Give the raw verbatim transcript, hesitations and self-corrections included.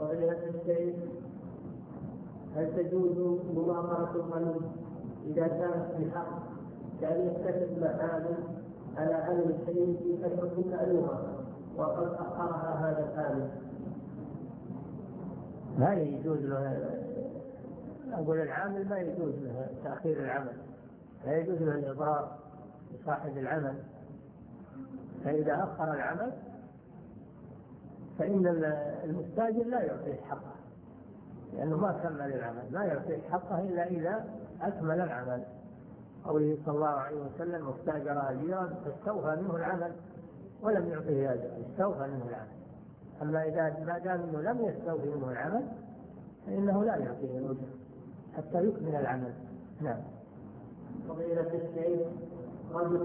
فضيلة الشيخ، هل تجوز مؤامرة الغني إذا كانت بحق كأن يكتسب معامل على عمل شيء في فترة مألوفة وقد أخرها هذا العامل؟ ما يجوز له، أقول العامل ما يجوز له تأخير العمل، لا يجوز له الإضرار بصاحب العمل، فإذا أخر العمل فإن المستاجر لا يعطيه حقه، لأنه ما كمل العمل، ما يعطيه حقه إلا إذا أكمل العمل. قوله صلى الله عليه وسلم: واستأجر أجيرا فاستوفى منه العمل ولم يعطيه أجرا، استوفى منه العمل. أما إذا ما دام أنه لم يستوفي منه العمل فإنه لا يعطيه الأجر حتى يكمل العمل. نعم. فضيلة الشيخ،